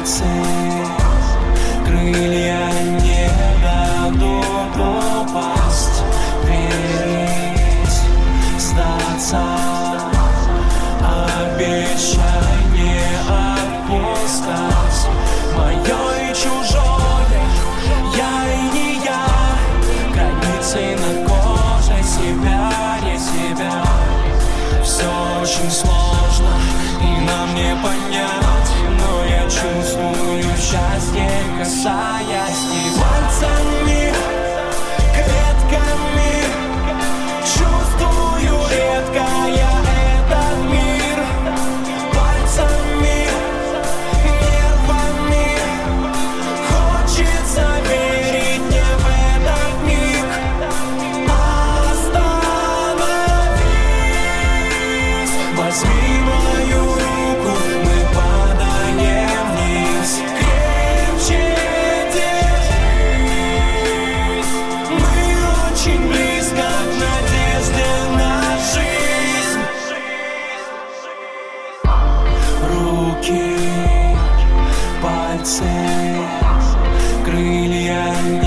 пальцы, крылья не дадут упасть, верить, сдаться, обещай не отпускать. Мое и чужое, я и не я, границы на коже себя, не себя. Все очень сложно и нам не понять, но я чувствую счастье, касаясь не пальцами, клетками. Чувствую редко я этот мир пальцами, нервами. Хочется верить не в этот миг. Остановись, возьми мою руку, мы падаем вниз. Крепче держись, мы очень близко к надежде на жизнь. Руки, пальцы, крылья